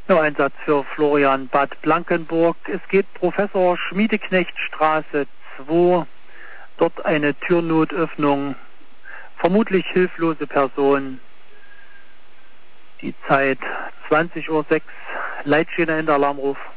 No, Einsatz für Florian, Bad Blankenburg. Es geht Professor Schmiedeknechtstraße 2. Dort eine Türnotöffnung. Vermutlich hilflose Person. Die Zeit 20:06 Uhr. Leitstehender in der Alarmruf.